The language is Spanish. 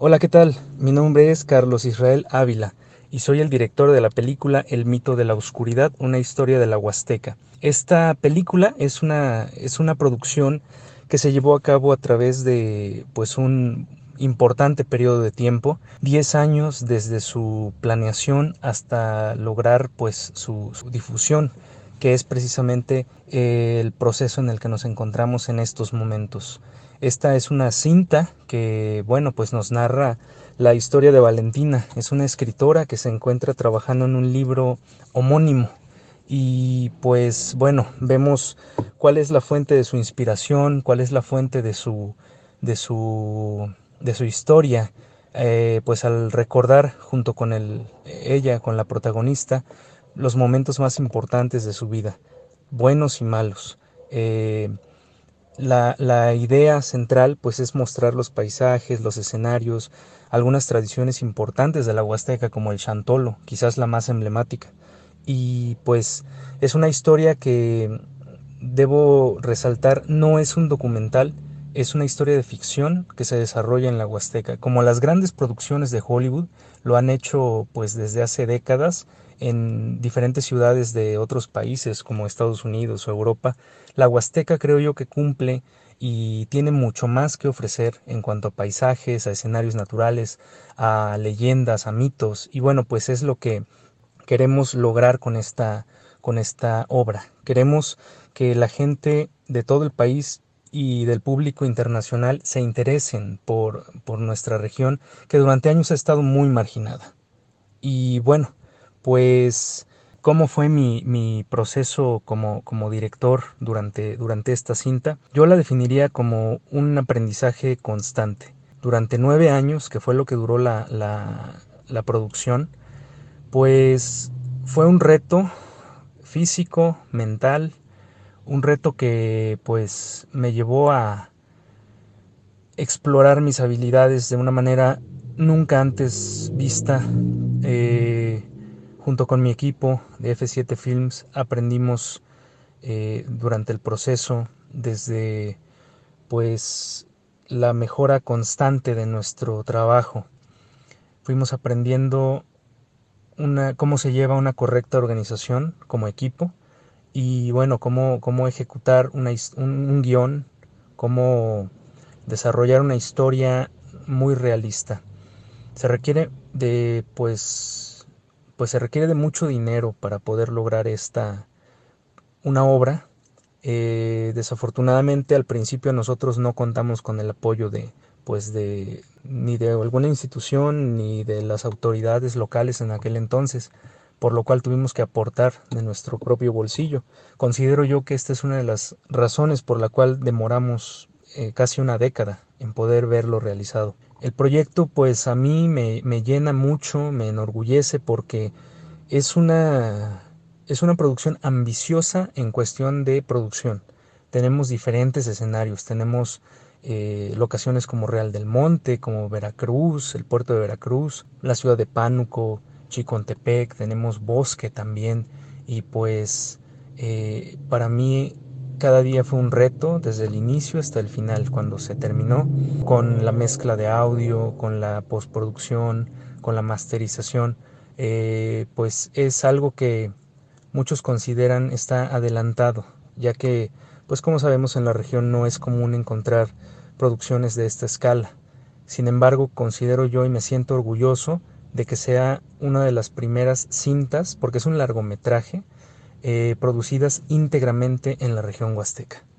Hola, ¿qué tal? Mi nombre es Carlos Israel Ávila y soy el director de la película El mito de la oscuridad, una historia de la Huasteca. Esta película es una producción que se llevó a cabo a través de un importante periodo de tiempo, 10 años desde su planeación hasta lograr su difusión, que es precisamente el proceso en el que nos encontramos en estos momentos. Esta es una cinta que, pues nos narra la historia de Valentina. Es una escritora que se encuentra trabajando en un libro homónimo. Y vemos cuál es la fuente de su inspiración, cuál es la fuente de su, de su historia. Pues al recordar junto con ella, con la protagonista, los momentos más importantes de su vida, buenos y malos. Eh, la idea central pues es mostrar los paisajes, los escenarios, algunas tradiciones importantes de la Huasteca como el Chantolo, quizás la más emblemática. Y pues es una historia que debo resaltar, no es un documental, es una historia de ficción que se desarrolla en la Huasteca. Como las grandes producciones de Hollywood lo han hecho pues desde hace décadas en diferentes ciudades de otros países como Estados Unidos o Europa, la Huasteca creo yo que cumple y tiene mucho más que ofrecer en cuanto a paisajes, a escenarios naturales, a leyendas, a mitos. Y pues es lo que queremos lograr con esta obra. Queremos que la gente de todo el país y del público internacional se interesen por nuestra región, que durante años ha estado muy marginada. Y pues, ¿cómo fue mi proceso como director durante esta cinta? Yo la definiría como un aprendizaje constante. Durante 9 años, que fue lo que duró la producción, pues fue un reto físico, mental, un reto que pues me llevó a explorar mis habilidades de una manera nunca antes vista. Eh, Junto con mi equipo de F7 Films aprendimos durante el proceso desde pues la mejora constante de nuestro trabajo. Fuimos aprendiendo cómo se lleva una correcta organización como equipo y cómo ejecutar un guión, cómo desarrollar una historia muy realista. Se requiere se requiere de mucho dinero para poder lograr una obra. Desafortunadamente al principio nosotros no contamos con el apoyo ni de alguna institución ni de las autoridades locales en aquel entonces, por lo cual tuvimos que aportar de nuestro propio bolsillo. Considero yo que esta es una de las razones por la cual demoramos casi una década en poder verlo realizado. El proyecto pues a mí me llena mucho, me enorgullece porque es es una producción ambiciosa en cuestión de producción. Tenemos diferentes escenarios, tenemos locaciones como Real del Monte, como Veracruz, el puerto de Veracruz, la ciudad de Pánuco, Chicontepec, tenemos bosque también y para mí cada día fue un reto desde el inicio hasta el final, cuando se terminó, con la mezcla de audio, con la postproducción, con la masterización. Pues es algo que muchos consideran está adelantado, ya que, pues como sabemos en la región no es común encontrar producciones de esta escala. Sin embargo, considero yo y me siento orgulloso de que sea una de las primeras cintas, porque es un largometraje, producidas íntegramente en la región huasteca.